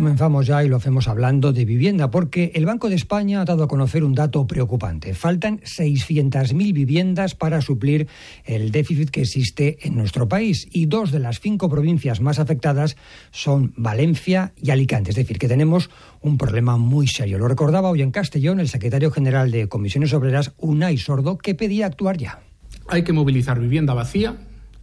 comenzamos ya y lo hacemos hablando de vivienda, porque el Banco de España ha dado a conocer un dato preocupante. Faltan 600.000 viviendas para suplir el déficit que existe en nuestro país, y 2 de las 5 provincias más afectadas son Valencia y Alicante. Es decir, que tenemos un problema muy serio. Lo recordaba hoy en Castellón el secretario general de Comisiones Obreras, Unai Sordo, que pedía actuar ya. Hay que movilizar vivienda vacía,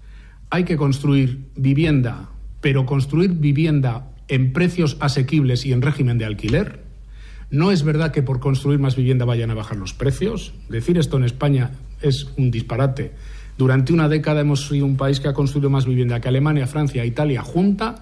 hay que construir vivienda, pero construir vivienda en precios asequibles y en régimen de alquiler. No es verdad que por construir más vivienda vayan a bajar los precios. Decir esto en España es un disparate. Durante una década hemos sido un país que ha construido más vivienda que Alemania, Francia e Italia junta,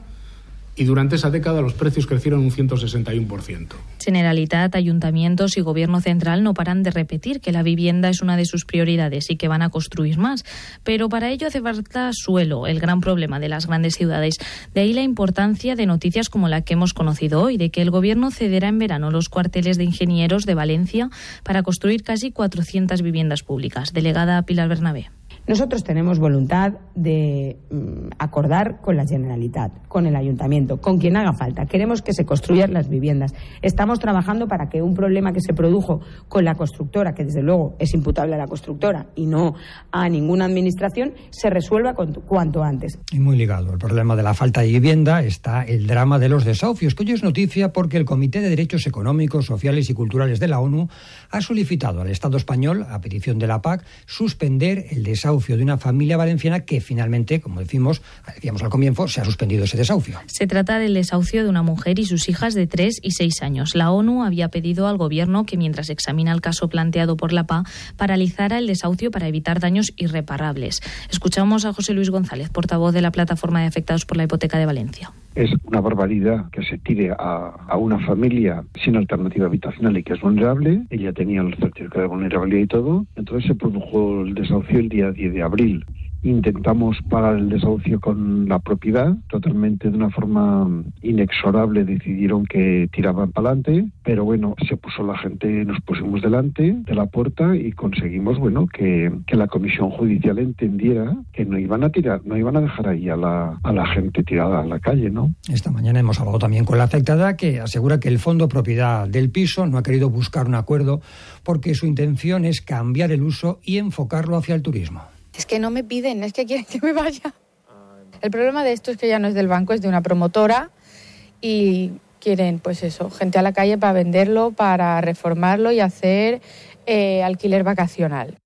y durante esa década los precios crecieron un 161%. Generalitat, ayuntamientos y Gobierno central no paran de repetir que la vivienda es una de sus prioridades y que van a construir más. Pero para ello hace falta suelo, el gran problema de las grandes ciudades. De ahí la importancia de noticias como la que hemos conocido hoy, de que el Gobierno cederá en verano los cuarteles de ingenieros de Valencia para construir casi 400 viviendas públicas. Delegada Pilar Bernabé. Nosotros tenemos voluntad de acordar con la Generalitat, con el Ayuntamiento, con quien haga falta. Queremos que se construyan las viviendas. Estamos trabajando para que un problema que se produjo con la constructora, que desde luego es imputable a la constructora y no a ninguna administración, se resuelva cuanto antes. Y muy ligado al problema de la falta de vivienda está el drama de los desahucios, que hoy es noticia porque el Comité de Derechos Económicos, Sociales y Culturales de la ONU ha solicitado al Estado español, a petición de la PAC, suspender el desahucio de una familia valenciana que finalmente, como decíamos al comienzo, se ha suspendido ese desahucio. Se trata del desahucio de una mujer y sus hijas de 3 y 6 años. La ONU había pedido al Gobierno que, mientras examina el caso planteado por la PA, paralizara el desahucio para evitar daños irreparables. Escuchamos a José Luis González, portavoz de la Plataforma de Afectados por la Hipoteca de Valencia. Es una barbaridad que se tire a una familia sin alternativa habitacional y que es vulnerable. Ella tenía el certificado de vulnerabilidad y todo. Entonces se produjo el desahucio el día 10 de abril. Intentamos parar el desahucio con la propiedad, totalmente de una forma inexorable decidieron que tiraban para adelante, pero bueno, se puso la gente, nos pusimos delante de la puerta y conseguimos, bueno, que la comisión judicial entendiera que no iban a dejar ahí a la gente tirada a la calle, ¿no? Esta mañana hemos hablado también con la afectada, que asegura que el Fondo Propiedad del piso no ha querido buscar un acuerdo porque su intención es cambiar el uso y enfocarlo hacia el turismo. Es que no me piden, es que quieren que me vaya. El problema de esto es que ya no es del banco, es de una promotora y quieren, pues eso, gente a la calle para venderlo, para reformarlo y hacer alquiler vacacional.